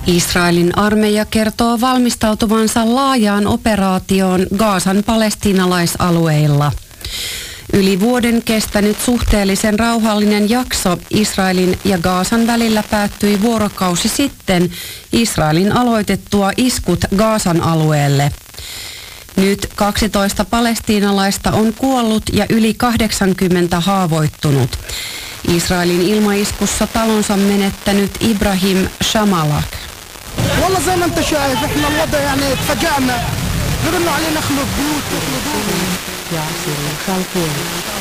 Israelin armeija kertoo valmistautuvansa laajaan operaatioon Gazan palestiinalaisalueilla. Yli vuoden kestänyt suhteellisen rauhallinen jakso Israelin ja Gazan välillä päättyi vuorokausi sitten Israelin aloitettua iskut Gazan alueelle. Nyt 12 palestiinalaista on kuollut ja yli 80 haavoittunut. Israelin ilmaiskussa talonsa menettänyt Ibrahim Shamalak. يعصر الخلق